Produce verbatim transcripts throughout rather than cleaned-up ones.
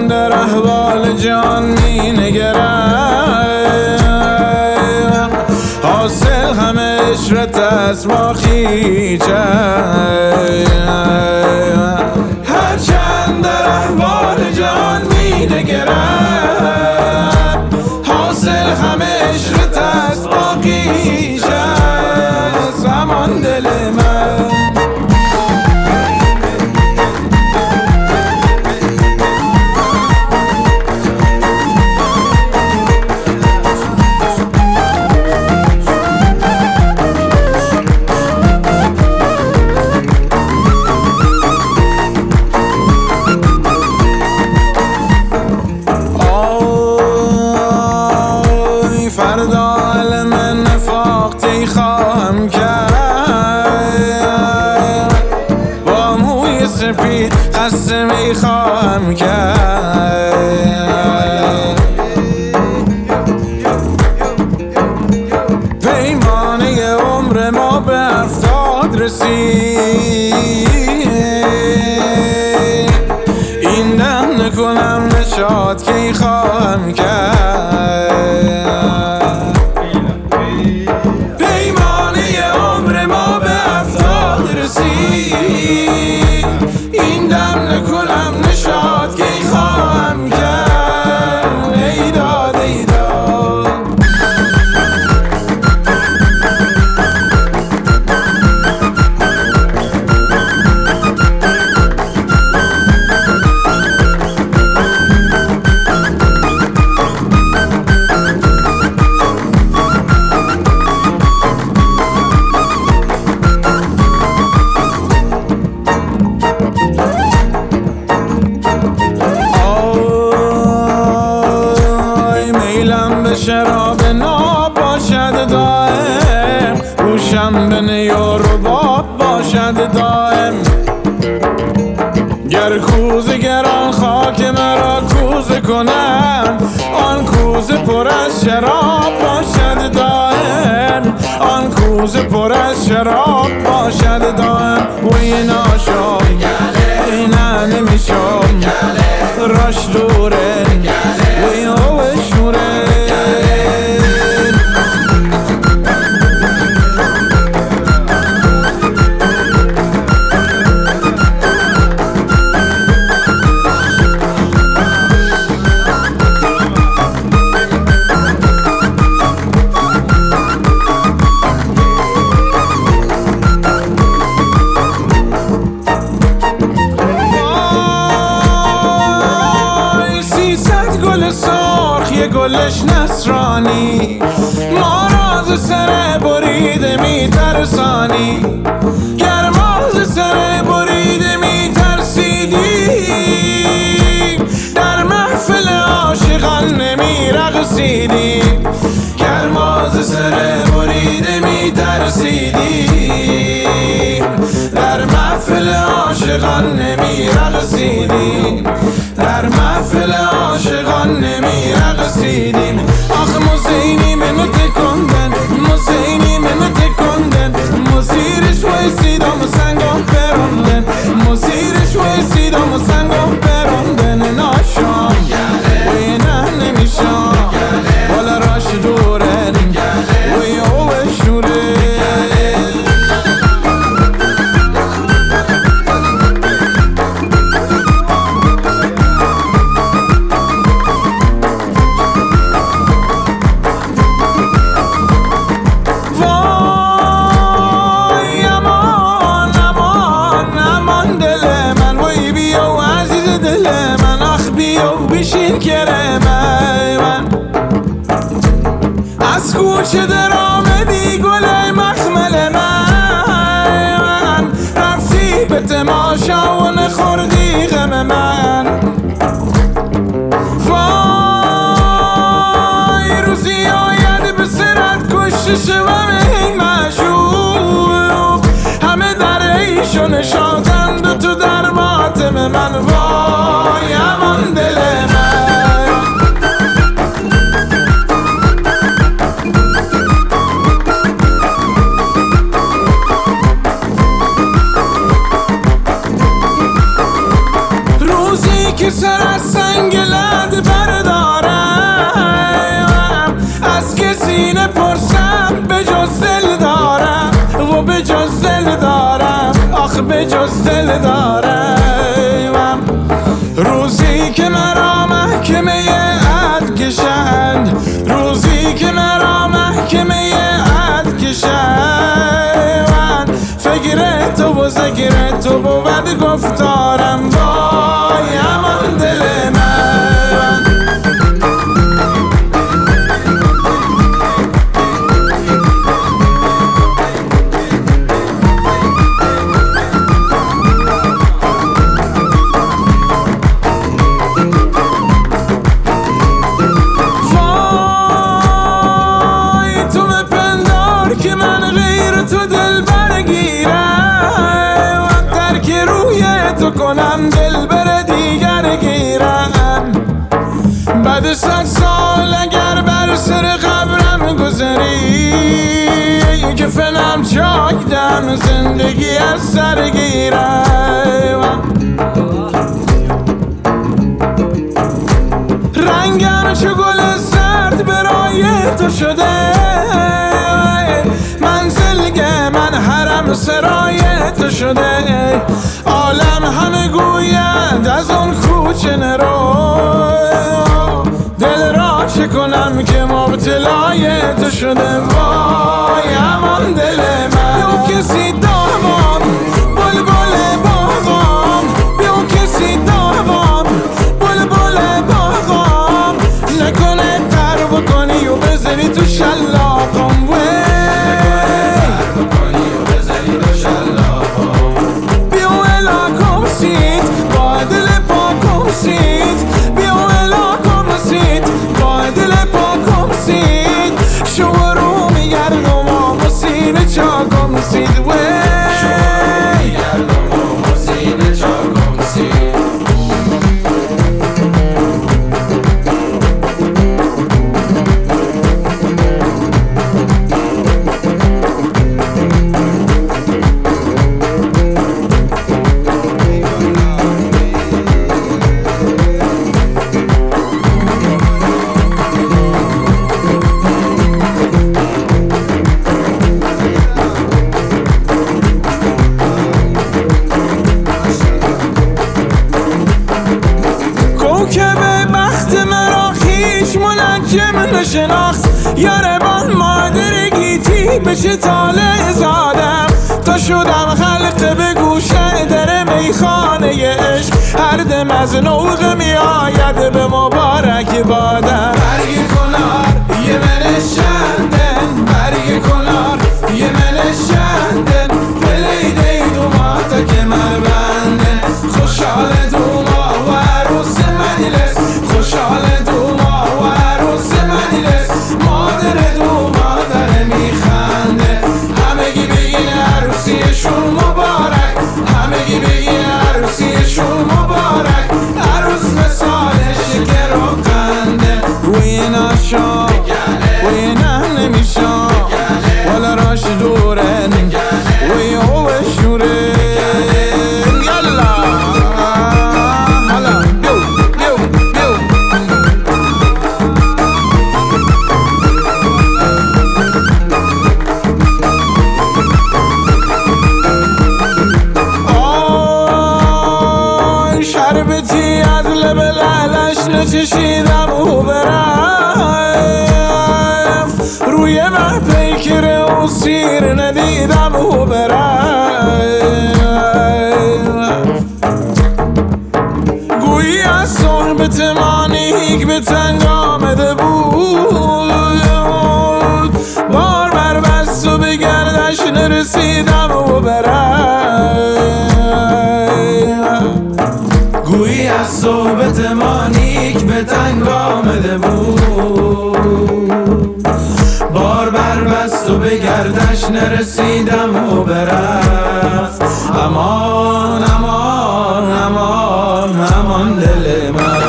در احوال جان می نگرم، حاصل همه عشرت است با خیجم. هرچند در احوال جان می نگرم، حاصل همه عشرت است با خیجم. سامان دل من فردا علم نفاقتی خواهم کرد، با موی سپید قصه می خواهم کرد. پیمانه عمر ما به هفتاد رسید، این دم نکنم نشاط کی خواهم کرد. این دم نکنم نشاط کی خواهم کرد. ای داد ای داد شراب ناب باشد دائم، گوشم به نی و رباب باشد دائم. گر کوزه گران خاک مرا کوزه کنم، آن کوزه پر از شراب باشد دائم، آن کوزه پر از شراب باشد دائم. وی ناشم ای نه نمیشم راش دوره وی او شوره. سرخ یه گلش نصرانی، ما راز سر بریده می ترسانی. گر ما ز سر بریده می ترسیدیم، در محفل عاشقان نمی رقصیدیم. گر ما ز سر بریده می ترسیدیم، در محفل عاشقان نمی رقصیدیم. در محفل عاشقان نمی رقصیدیم. آخ موسینی منو تکندن، موسینی منو تکندن، موسیرش ویسیدم و سنگم پروندن، موسیرش ویسیدم و سنگم پروندن. ناشام وی نه نمیشام والا راش دورن وی او شوره. بشین کرم من از کوچه در آمدی گل مخمل من، رفتی به تماشا و نخوردی غم من. وای روزی آید به سرت کشته شوم این معشوق، همه در عیش و نشاطند و تو در ماتم من. وای امان دل من من گلد بردارم، از کسی نپرسم به جز دل دارم و به جز دل دارم، آخ به جز دل دارم. روزی که مرا محکمه عدل کشند، روزی که مرا محکمه عدل کشند، فکر تو و ذکر تو بود گفتارم، وای امان دل من. که من غیر تو دل برگیرم، در که روی تو کنم دل بر دیگر گیرم. بعد صد سال اگر بر سر قبرم گذری، که فنم چاک دم زندگی از سر گیرم. رنگم چو گل سرد برای تو شده، منزلگه من حرم سرای تو شده. عالم همه گوید از اون کوچه نرو، دل را چه کنم که مبتلای تو شده، وای امان دل من. بیو کسی داغم بلبل باغم، بیو کسی داغم بلبل باغم، نکنه تر بکنی و بزنی تو شلاقم. شورو میگردم و سینه چاکم رسید، وی شورو میگردم و سینه چاکم رسید. که به بخت مرا خیش منجم نشناخت، یاربان مادر گیتی بشه طالع زادم. تا شدم خلق به گوشه در میخانه عشق، هر دم از نوق می آید به مبارک بادم. برگ کنار یه من شندن، برگ کنار یه من شندن، دلی دی دو ماتا که من بندن. خوشحال دو ماه و عروس مجلس، خوشحال دو ماه و عروس مجلس، مادر دو مادر میخنده. همگی بگین عروسیشون مبارک، همگی بگین عروسیشون مبارک، عروس مثال شکر و قنده. وی ناشا وی نه نمیشا ولا راش دورن، وی هو شوره. شربتی از لب لالش نچشیدم و برم، روی من پیکر و سیر ندیدم و برم. گویی از صحبت مانیک به تنگ آمده بود، بار بر بست و به گردش نرسیدم و برم. گویی از صحبت مانیک به تنگ آمده بود، بار بر بست و به گردش نرسیدم و برفت. امان امان امان امان دل من.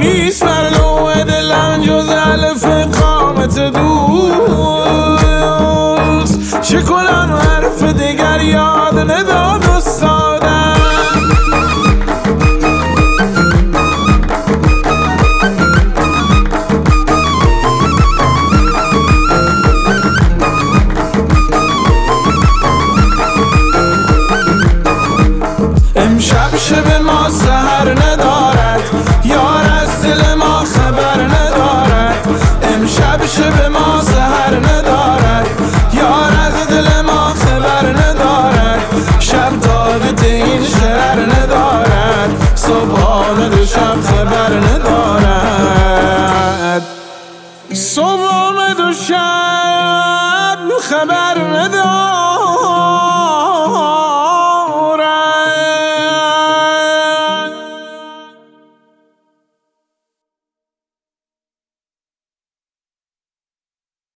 نیست بر لوح دلم جز الف قامت دوست. چه کنم حرف دیگر یاد نداد استادم. امشب شب ما سحر ندارد، یار از دل ما خبر ندارد. امشب شب ما سحر ندارد، یار از دل ما خبر ندارد. شب طاقت این شرر ندارد، صبحانه دو شب خبر ندارد. صبحانه دو شب خبر ندارد.